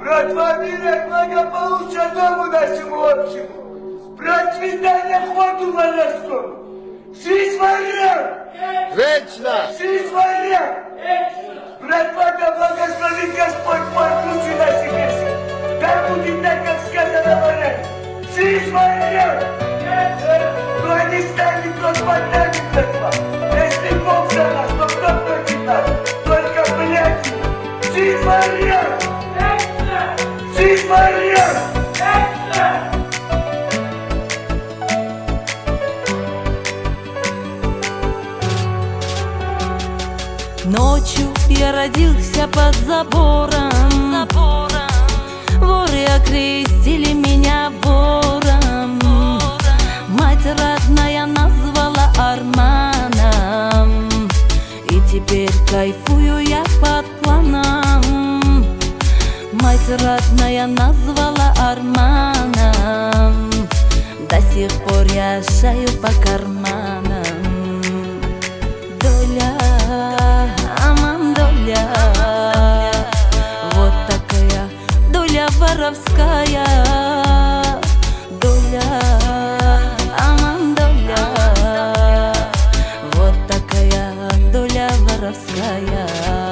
Братва, мира, благополучия дому нашему общему, процветания ходу воровскому. Жизнь моя! Вечно! Жизнь моя! Братва, да благословит Господь мой души наши вещи. Да будет так, как сказано в Оране. Жизнь моя! Но не станет тот под нами, братва. Если Бог за нас, то кто против нас? Только блядь! Жизнь моя! Жизнь моя! Ночью я родился под забором. Воры окрестили меня вором. Мать родная назвала Арманом. И теперь кайфую я под планом. Мать родная назвала Арманом. До сих пор я шаю по карманам. Доля, аман, доля, вот такая доля воровская. Доля, аман, доля, вот такая доля воровская.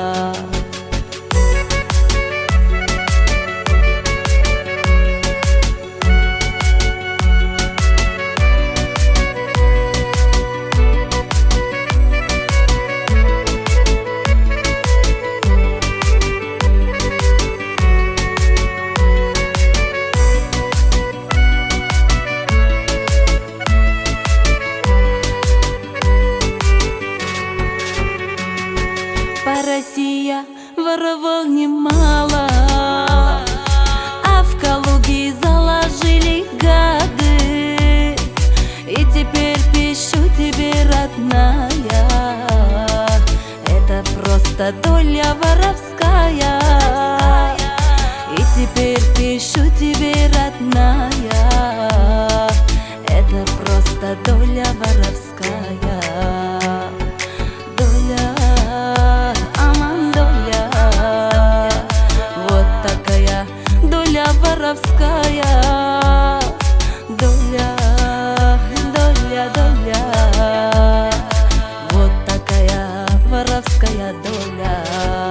Россия воровал немало, а в Калуге заложили гады. И теперь пишу тебе, родная, это просто доля воровская. И теперь пишу тебе, родная, это просто доля воровская. Воровская доля, доля, доля, вот такая воровская доля.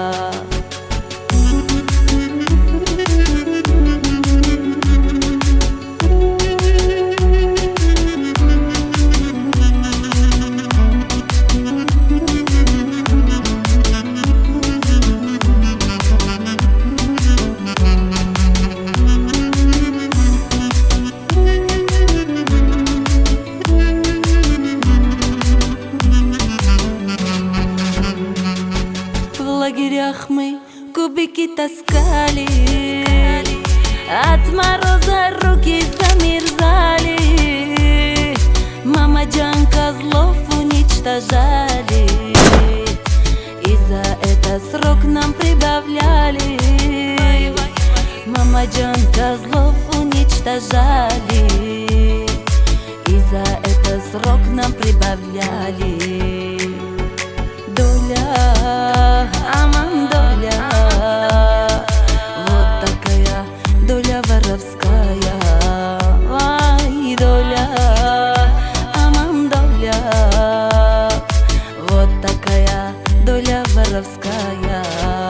В лагерях мы кубики таскали, от мороза руки замерзали. Мама Джан козлов уничтожали, и за это срок нам прибавляли. Мама Джан козлов уничтожали, и за это срок нам прибавляли. Доля, аман, доля, вот такая доля воровская. Ай, доля, аман, доля, вот такая доля воровская.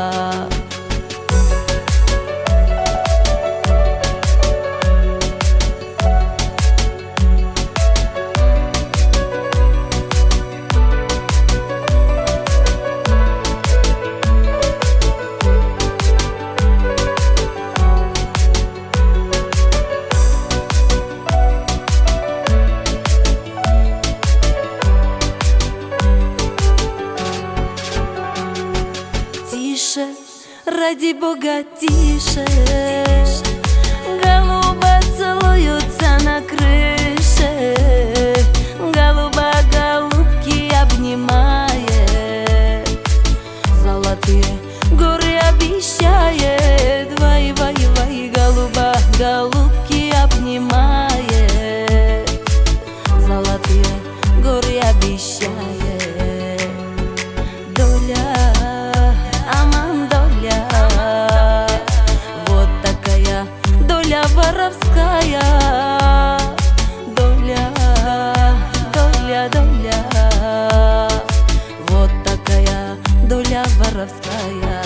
Ради Бога, тише, голуба целуются на крыше. Голуба голубки обнимает, золотые горы обещает. Вай, вай, вай, голуба голубки обнимает, золотые горы обещает. Доля, аман, доля, вот воровская.